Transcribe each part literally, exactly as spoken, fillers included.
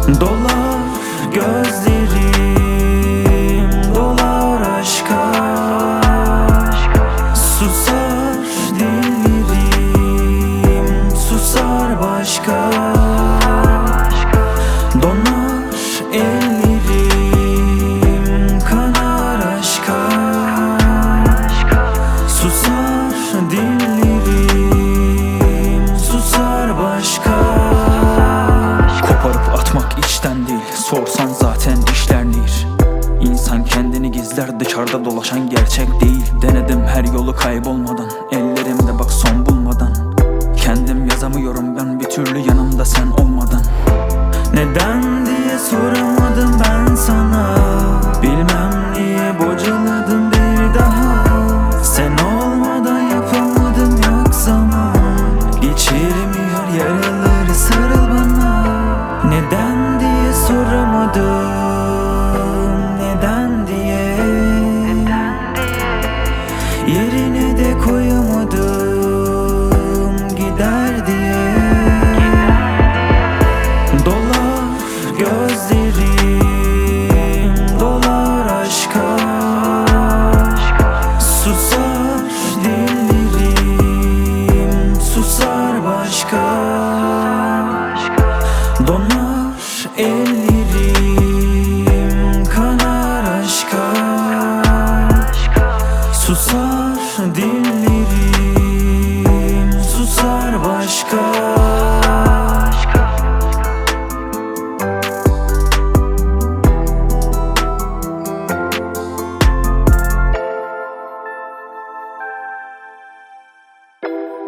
Dolar gözlerim, dolar aşka. Susar dillerim, susar başka. Donar ellerim, kanar aşka. Susar dillerim, susar başka. Koparıp atmak içten değil, sorsan zaten işlenir. İnsan kendini gizler, dışarıda dolaşan gerçek değil. Denedim her yolu kaybolmadan, ellerimde bak son bulmadan. Kendim yazamıyorum ben bir türlü yanımda sen olmadan. Neden diye soramadım ben sana. Bilmem niye bocaladım bir daha. Sen olmadan yapamadım, yok zaman. Geçirmiyor yaraları, sarıl bana. Neden diye soramadım. Neden diye, yerine de koyamadım, gider diye. Dolar gözlerim, dolar aşka. Susar dillerim, susar başka. Donar ellerim, kanar aşka. Susar dillerim, susar başka.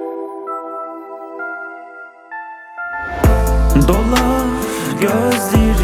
Dolar gözlerim,